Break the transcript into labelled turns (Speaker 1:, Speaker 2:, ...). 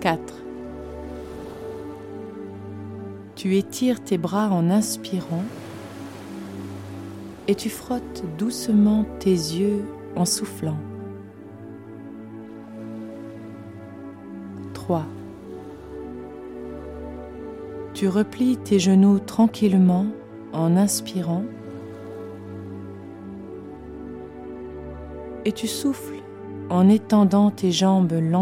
Speaker 1: 4. Tu étires tes bras en inspirant et tu frottes doucement tes yeux en soufflant. 3. Tu replies tes genoux tranquillement en inspirant et tu souffles en étendant tes jambes lentement.